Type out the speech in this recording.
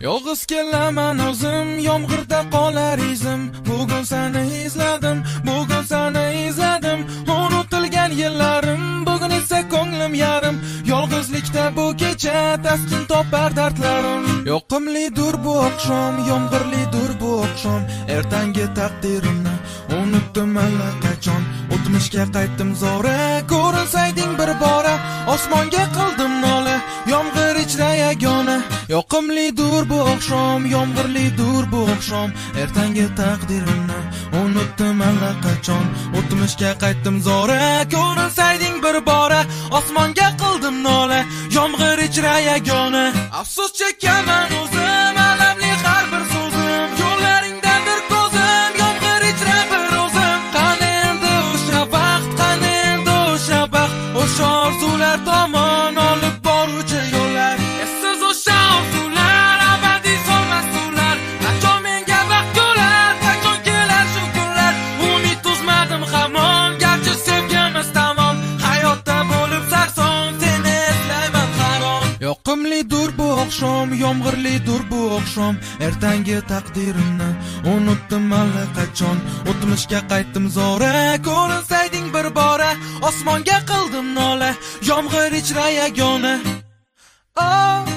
Yolg'iz kelaman o'zim, yomg'irda qolar izim. Bugun seni izladim, unutilgan yillarim. Bugun esa ko'nglim yarim, yolg'izlikda bu kecha taskin topar dardlarim. Yoqimlidir bu oqshom, yomg'irlidir bu oqshom. Ertangi taqdirimni unutdim allaqachon. O'tmishga qaytdim zora, ko'rinsayding bir bora. Osmonga qildim nola, yomg'ir ichra yagona. Yoqimlidir bu oqshom, yomg'irlidir bu oqshom. Ertangi taqdirimni unutdim allaqachon. O'tmishga qaytdim zora, ko'rinsayding bir bora. Osmonga qildim nola, yomg'ir ichra yagona. Afsus chekaman o'zim, alamli har bir so'zim. Yo'llaringdandir ko'zim, yomg'ir ichra bir o'zim. Qani endi o'sha vaqt, qani endi o'sha baxt, o'sha orzular tomon olib boruvchi yo'llar. Siz o'sha orzular, abadiy solmas suvlar. Qachon menga vaqt kelar, qachon kelar shu kunlar. Umid uzmadim hamon, garchi sevgimiz tamom. Hayotda bo'lib sarson, seni eslayman har on. Yoqimlidir bu oqshom, yomg'irlidir bu oqshom. Ertangi taqdirimni unutdim allaqachon. O'tmishga qaytdim zora, ko'rinsayding bir bora. Osmonga qildim nola, yomg'ir ichra yagona. Oh